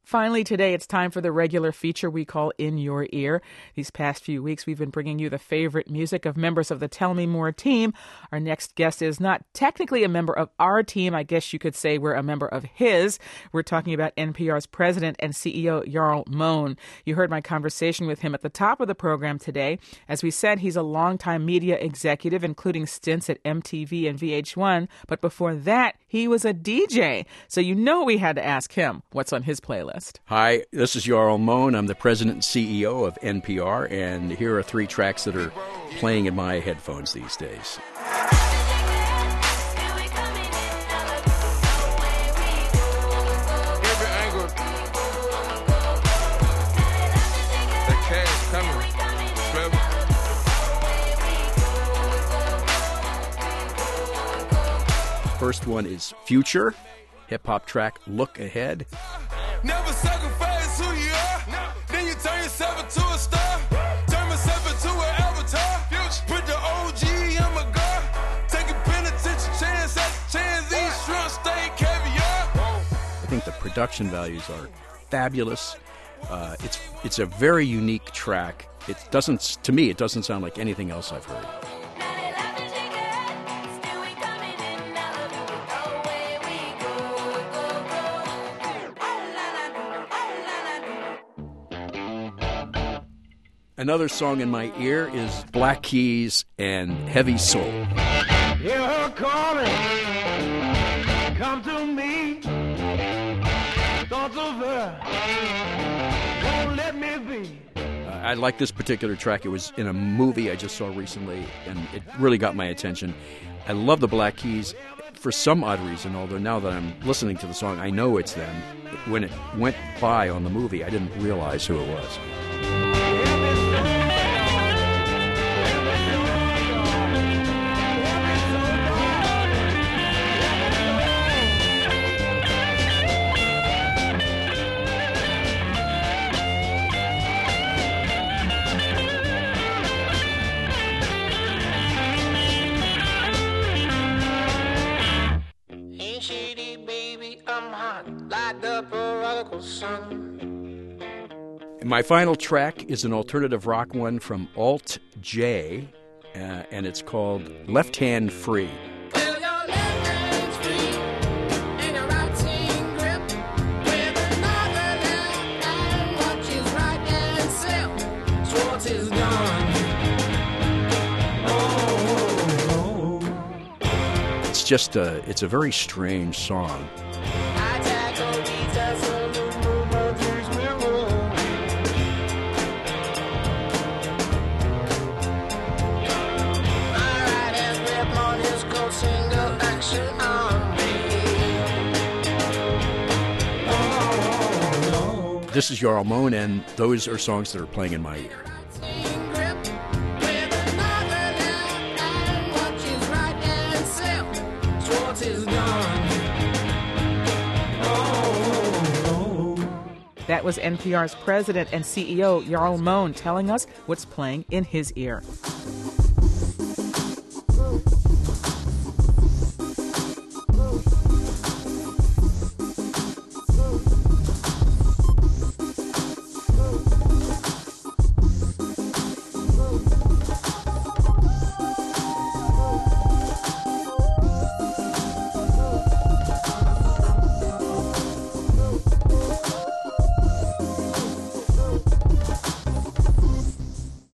Finally, today it's time for the regular feature we call In Your Ear. These past few weeks, we've been bringing you the favorite music of members of the Tell Me More team. Our next guest is not technically a member of our team. I guess you could say we're a member of his. We're talking about NPR's president and CEO, Jarl Mohn. You heard my conversation with him at the top of the program today. As we said, he's a longtime media executive, including stints at MTV and VH1. But before that, he was a DJ. So you know we had to ask him what's on his playlist. Hi, this is Jarl Mohn. I'm the president and CEO of NPR, and here are 3 tracks that are playing in my headphones these days. First one is Future, hip-hop track Look Ahead. Never sacrifice who you are. Then you turn yourself into a star. Turn myself into an avatar. Put the OG on my guard. Take a penitentiary chance at chance. These shrimp stay caviar. I think the production values are fabulous. It's a very unique track. To me, it doesn't sound like anything else I've heard. Another song in my ear is Black Keys and Heavy Soul. Hear her calling, come to me. Thoughts of her won't let me be. I like this particular track. It was in a movie I just saw recently, and it really got my attention. I love the Black Keys for some odd reason, although now that I'm listening to the song, I know it's them. When it went by on the movie, I didn't realize who it was. My final track is an alternative rock one from Alt J, and it's called Left Hand Free. It's a very strange song. This is Jarl Mohn, and those are songs that are playing in my ear. That was NPR's president and CEO, Jarl Mohn, telling us what's playing in his ear.